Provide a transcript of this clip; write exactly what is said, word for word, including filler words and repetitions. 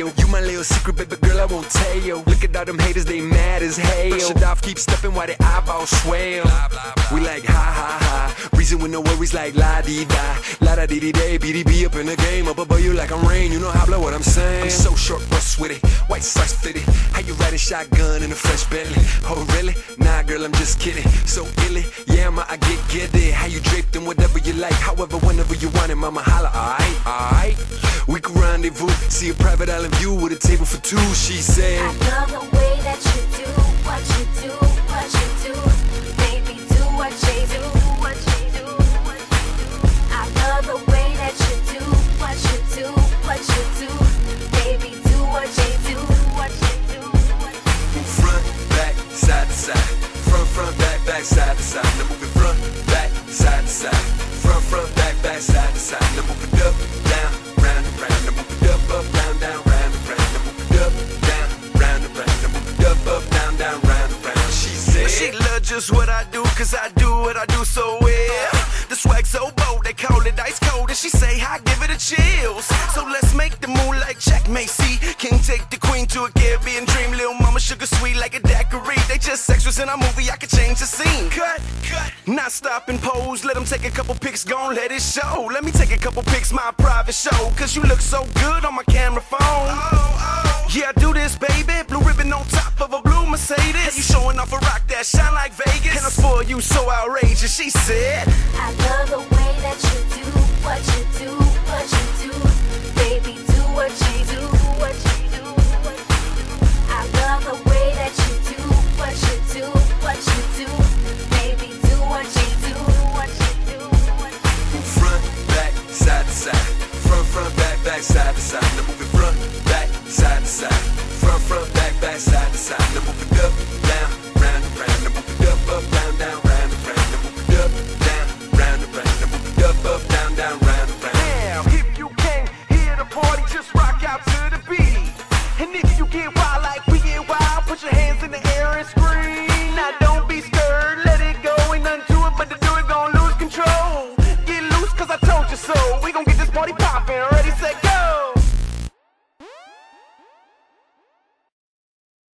real. You my little secret, baby girl, I won't tell you. Look at all them haters, they mad as hell. Brush it off, keep stepping while their eyeballs swell. We like ha ha ha, reason with no worries like la dee da, la da dee dee day, B D B up in the game, up above you like I'm rain. You know how blow what I'm saying. I'm so short, bust with it, white socks fitted. How you riding shotgun in a fresh Bentley? Oh really? Nah, girl, I'm just kidding. So illy, yeah, ma, I get get it. How you draped in whatever you like, however, whenever you want it, mama holla. Alright, alright. We can rendezvous, see a private island view with a table for two. She said, I love the way that you do what you do, what you do. Baby, do what you do, what you do, what you do. I love the way that you do what you do, what you do. Baby, do what you do, what you do, what you do. Front, back, side to side. Front, front, back, back, side to side. Now move it front, back, side to side. Front, front, back, back, side to side. Now move it up, down, round and round. Now move it up, up, down, down, round and round. Now move it up, down, round and round. Now move it up, up, down, down, round and round. She said, she love just what I do, cause I do what I do so well. The swag so bold, they call it ice cold, and she say, I give it a chills. So let's make the move like checkmate, see. King take the queen to a Caribbean dream. Lil' mama sugar sweet like a daiquiri. They just extras in a movie, I could change the scene. Cut, cut, not stop and pose. Let them take a couple pics, gon' let it show. Let me take a couple pics, my private show. Cause you look so good on my camera phone. Oh, oh. Yeah, I do this, baby. Blue ribbon on top of a blue Mercedes. Hey, you showing off a rock that shine like Vegas. And I spoil you so outrageous, she said, I love the way that you do what you do, what you do. Baby, do what you do, what you do, what you do. I love the way that you do what you do, what you do. Baby, do what you do, what you do, what you do. front, back, side to side. Front, front, back, back, side to side. Now move it front, back, side to side. Front, front, back, back, side to side. Now move it up, down, round and round. Now move it up, up, down, down, round and round. Now move it up, down, round and round. Now move it up, up, down, down, round and round. damn, if you came here to party, just rock out to the beat. And if you get wild like we get wild, put your hands in the air and scream. Now don't be scared, let it go. Ain't nothing to it but to do it, gon' lose control. Get loose cause I told you so. We gon' get this party poppin'.